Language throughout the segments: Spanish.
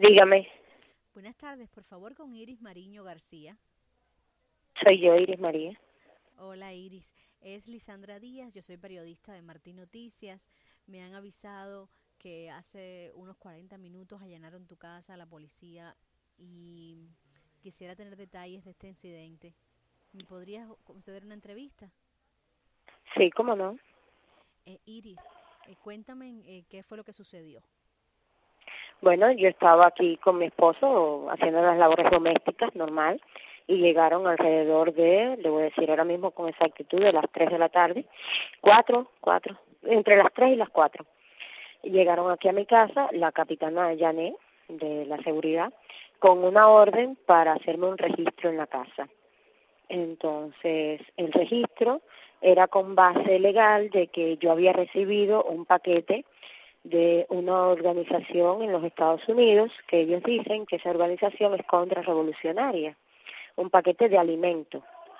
Dígame, Buenas tardes, por favor, con Iris Mariño García. soy yo, Iris María. Hola Iris, es Lisandra Díaz, yo soy periodista de Martín Noticias. Me han avisado que hace unos 40 minutos allanaron tu casa la policía y quisiera tener detalles de este incidente. ¿Me podrías conceder una entrevista? Sí, cómo no. Iris, cuéntame qué fue lo que sucedió. Bueno, yo estaba aquí con mi esposo haciendo las labores domésticas, normal, y llegaron alrededor de, le voy a decir ahora mismo con exactitud, de las 3 de la tarde, entre las 3 y las 4. Llegaron aquí a mi casa la capitana Janet, de la seguridad, con una orden para hacerme un registro en la casa. Entonces, el registro era con base legal de que yo había recibido un paquete de una organización en los Estados Unidos, que ellos dicen que esa organización es contrarrevolucionaria, un paquete de alimentos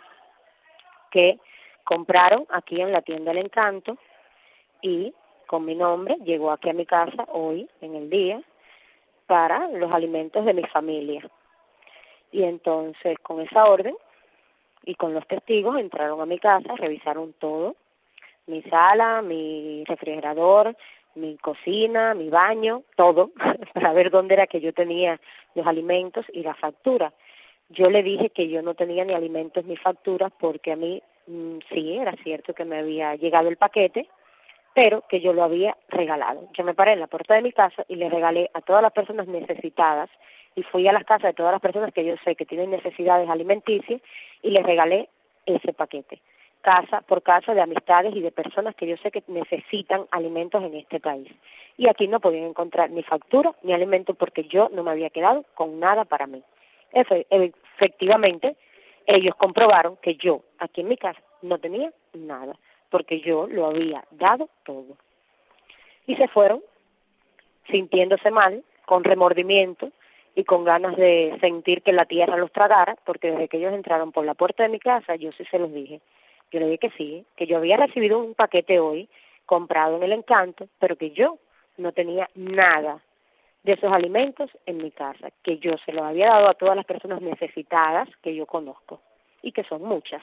que compraron aquí en la tienda El Encanto y con mi nombre llegó aquí a mi casa hoy, en el día, para los alimentos de mi familia. Y entonces, con esa orden y con los testigos, entraron a mi casa, revisaron todo, mi sala, mi refrigerador, mi cocina, mi baño, todo, para ver dónde era que yo tenía los alimentos y la factura. Yo le dije que yo no tenía ni alimentos ni facturas porque a mí sí, era cierto que me había llegado el paquete, pero que yo lo había regalado. Yo me paré en la puerta de mi casa y le regalé a todas las personas necesitadas y fui a las casas de todas las personas que yo sé que tienen necesidades alimenticias y les regalé ese paquete, casa por casa, de amistades y de personas que yo sé que necesitan alimentos en este país. Y aquí no podían encontrar ni factura ni alimentos porque yo no me había quedado con nada para mí. Efectivamente, ellos comprobaron que yo aquí en mi casa no tenía nada, porque yo lo había dado todo. Y se fueron sintiéndose mal, con remordimiento y con ganas de sentir que la tierra los tragara, porque desde que ellos entraron por la puerta de mi casa, yo sí se los dije. Yo le dije que sí, que yo había recibido un paquete hoy, comprado en El Encanto, pero que yo no tenía nada de esos alimentos en mi casa, que yo se los había dado a todas las personas necesitadas que yo conozco, y que son muchas.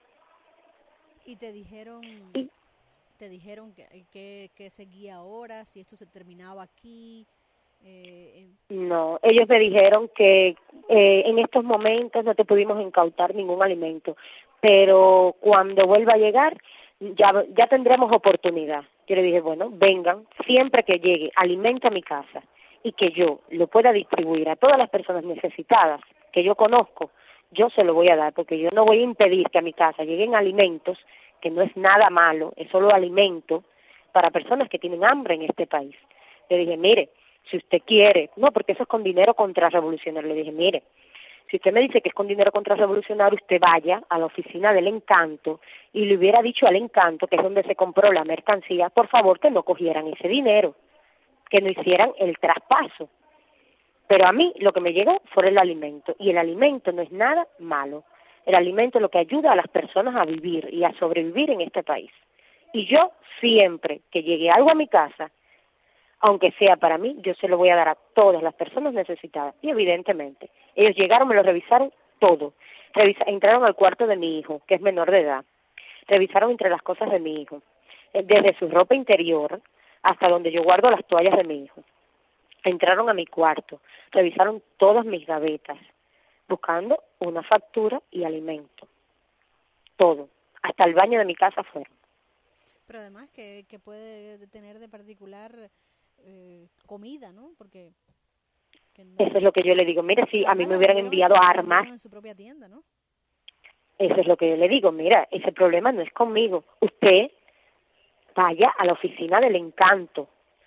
Y Y te dijeron que seguía ahora, si esto se terminaba aquí. Eh, no, ellos me dijeron que en estos momentos no te pudimos incautar ningún alimento, pero cuando vuelva a llegar ya tendremos oportunidad. Yo le dije, bueno, vengan, siempre que llegue alimento a mi casa y que yo lo pueda distribuir a todas las personas necesitadas que yo conozco, yo se lo voy a dar, porque yo no voy a impedir que a mi casa lleguen alimentos, que no es nada malo, es solo alimento para personas que tienen hambre en este país. Le dije, mire, si usted quiere, no, porque eso es con dinero contrarrevolucionario. Le dije, mire, si usted me dice que es con dinero contrarrevolucionario, usted vaya a la oficina del Encanto y le hubiera dicho al Encanto, que es donde se compró la mercancía, por favor que no cogieran ese dinero, que no hicieran el traspaso. Pero a mí lo que me llegó fue el alimento, y el alimento no es nada malo. El alimento es lo que ayuda a las personas a vivir y a sobrevivir en este país. Y yo siempre que llegue algo a mi casa, aunque sea para mí, yo se lo voy a dar a todas las personas necesitadas. Y evidentemente, ellos llegaron, me lo revisaron todo. Entraron al cuarto de mi hijo, que es menor de edad. Revisaron entre las cosas de mi hijo, desde su ropa interior hasta donde yo guardo las toallas de mi hijo. Entraron a mi cuarto, revisaron todas mis gavetas, buscando una factura y alimento. Todo. Hasta el baño de mi casa fueron. pero además, que puede tener de particular comida, ¿no? Porque que Eso es no, lo que yo le digo. Mire, si a mí además me hubieran enviado la armas, vendieron en su propia tienda, ¿no? eso es lo que yo le digo. Mira, ese problema no es conmigo. Usted vaya a la oficina del Encanto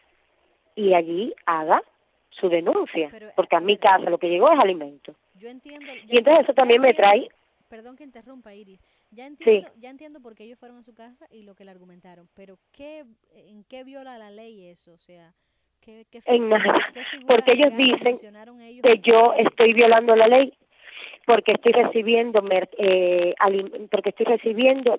y allí haga su denuncia, Pero porque a a mi ver, casa lo que llegó es alimento. yo entiendo, Y entonces eso ya también me entiendo, trae, perdón que interrumpa, Iris, sí, ya entiendo por qué ellos fueron a su casa y lo que le argumentaron, pero ¿en qué viola la ley eso? O sea, en nada, qué figuras porque ellos legales dicen mencionaron ellos que para yo que, estoy violando la ley porque estoy recibiendo porque estoy recibiendo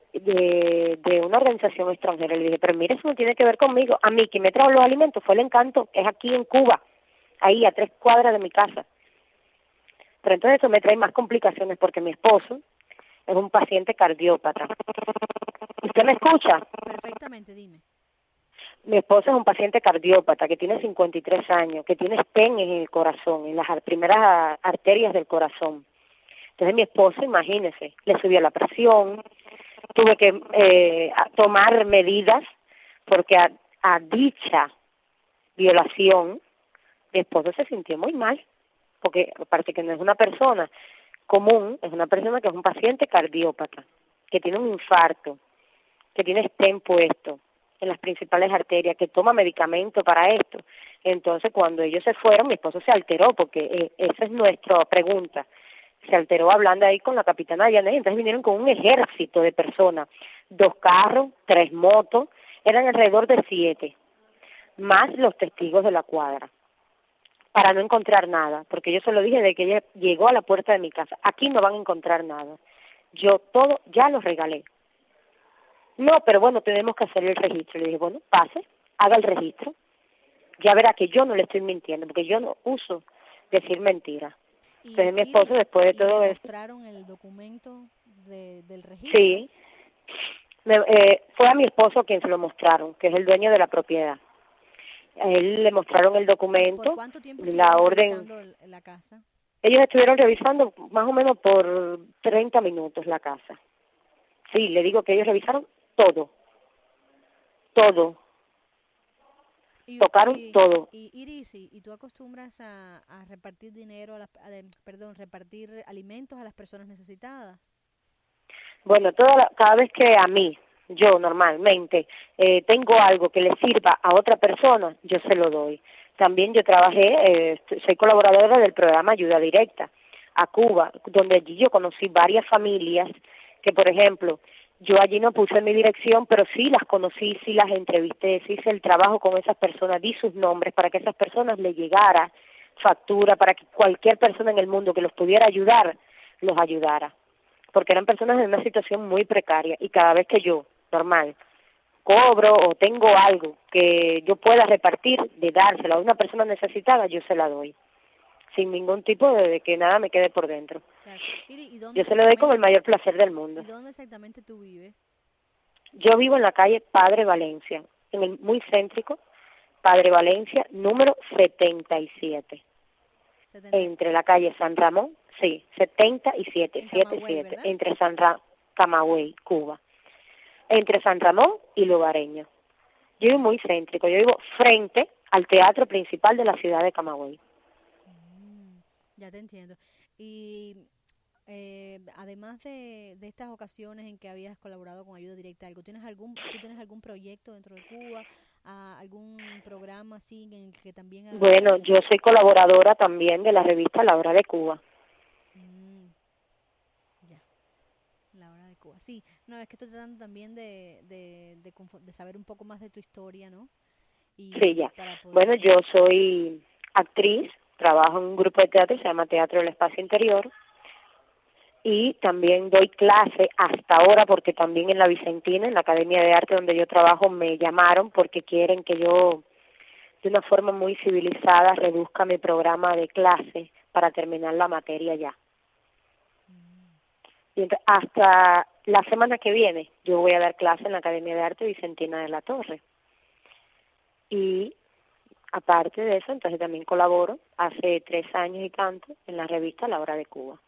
de una organización extranjera. Le dije, pero mire, eso no tiene que ver conmigo. A mí quien me trajo los alimentos fue el Encanto, que es aquí en Cuba. ahí a 3 cuadras de mi casa. Pero entonces eso me trae más complicaciones porque mi esposo es un paciente cardiópata. ¿Usted me escucha? Perfectamente, dime. Mi esposo es un paciente cardiópata que tiene 53 años, que tiene stent en el corazón, en las primeras arterias del corazón. Entonces mi esposo, imagínese, le subió la presión, tuve que tomar medidas porque a dicha violación mi esposo se sintió muy mal, porque aparte que no es una persona común, es una persona que es un paciente cardiópata, que tiene un infarto, que tiene stent puesto en las principales arterias, que toma medicamento para esto. Entonces, cuando ellos se fueron, mi esposo se alteró, porque esa es nuestra pregunta. Se alteró hablando ahí con la capitana Yanet, entonces vinieron con un ejército de personas, 2 carros, 3 motos, eran alrededor de 7, más los testigos de la cuadra, para no encontrar nada, porque yo se lo dije de que ella llegó a la puerta de mi casa, aquí no van a encontrar nada, yo todo ya lo regalé. No, pero bueno, tenemos que hacer el registro. Le dije, bueno, pase, haga el registro. Ya verá que yo no le estoy mintiendo, porque yo no uso decir mentiras. Y Entonces mi esposo, Iris, después de ¿le todo eso, mostraron el documento del registro? sí, fue a mi esposo quien se lo mostraron, que es el dueño de la propiedad. A él le mostraron el ¿Por documento, cuánto tiempo la estuvieron orden. revisando la casa? Ellos estuvieron revisando más o menos por 30 minutos la casa. Sí, le digo que ellos revisaron todo, todo, tocaron todo. Iris, ¿y tú acostumbras a repartir dinero, perdón, repartir alimentos a las personas necesitadas? Bueno, cada vez que a mí, yo normalmente, tengo algo que le sirva a otra persona, yo se lo doy. También yo trabajé, soy colaboradora del programa Ayuda Directa a Cuba, donde allí yo conocí varias familias que, por ejemplo, yo allí no puse mi dirección, pero sí las conocí, sí las entrevisté, sí hice el trabajo con esas personas, di sus nombres para que esas personas le llegara factura, para que cualquier persona en el mundo que los pudiera ayudar, los ayudara, porque eran personas en una situación muy precaria y cada vez que yo, normal, cobro o tengo algo que yo pueda repartir, de dárselo a una persona necesitada, yo se la doy, sin ningún tipo de que nada me quede por dentro. Claro. ¿Y dónde Yo se lo doy con el mayor placer del ¿Y mundo. dónde exactamente tú vives? Yo vivo en la calle Padre Valencia, en el muy céntrico, Padre Valencia, número 77, 70, entre la calle San Ramón, sí, 77, en Camagüey, 77, ¿verdad? entre Camagüey, Cuba, entre San Ramón y Lugareño. Yo vivo muy céntrico, yo vivo frente al teatro principal de la ciudad de Camagüey. Ya te entiendo. Y además de estas ocasiones en que habías colaborado con Ayuda Directa, ¿tú tienes algún proyecto dentro de Cuba, algún programa así en el que también hagas Bueno, eso? yo soy colaboradora también de la revista La Hora de Cuba. Mm, ya, la hora de Cuba. Sí, no, es que estoy tratando también de saber un poco más de tu historia, ¿no? Sí, Y ya. para Bueno, poder... yo soy actriz, trabajo en un grupo de teatro que se llama Teatro del Espacio Interior y también doy clase hasta ahora porque también en la Vicentina, en la Academia de Arte donde yo trabajo, me llamaron porque quieren que yo de una forma muy civilizada reduzca mi programa de clase para terminar la materia ya. Y hasta la semana que viene yo voy a dar clase en la Academia de Arte Vicentina de la Torre. Y aparte de eso, entonces también colaboro hace 3 años y tanto en la revista La Hora de Cuba.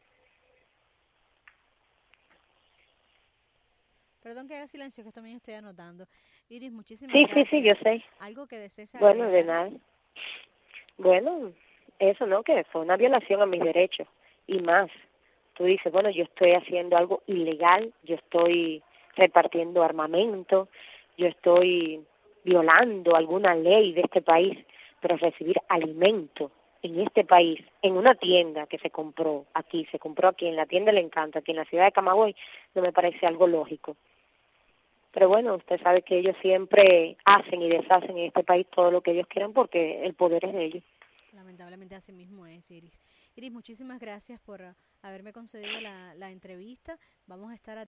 Perdón que haga silencio, que también estoy anotando. Iris, muchísimas Sí, yo gracias. sé. ¿Algo que desees Bueno, de agregar? nada. Bueno, eso, ¿no? Que fue una violación a mis derechos y más. Tú dices, bueno, yo estoy haciendo algo ilegal, yo estoy repartiendo armamento, yo estoy violando alguna ley de este país, pero recibir alimento en este país, en una tienda que se compró aquí en la tienda del Encanto, aquí en la ciudad de Camagüey, no me parece algo lógico. Pero bueno, usted sabe que ellos siempre hacen y deshacen en este país todo lo que ellos quieran porque el poder es de ellos. Lamentablemente así mismo es, Iris. Iris, muchísimas gracias por haberme concedido la entrevista. Vamos a estar